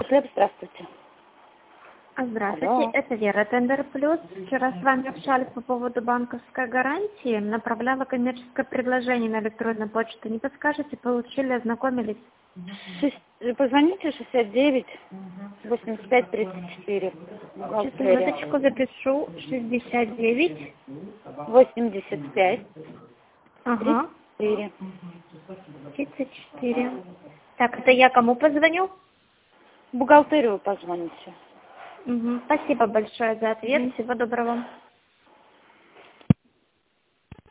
Хлеб, здравствуйте. Здравствуйте, Алло. это Вера, Тендер Плюс. Вчера с вами общались по поводу банковской гарантии. Направляла коммерческое предложение на электронную почту. Не подскажете, получили, ознакомились? Позвоните 69 85 34. Сейчас, минуточку, запишу. 69. 85 Ага. 34. 34. Так, это я кому позвоню? В бухгалтерию позвоните. Спасибо большое за ответ. Всего доброго.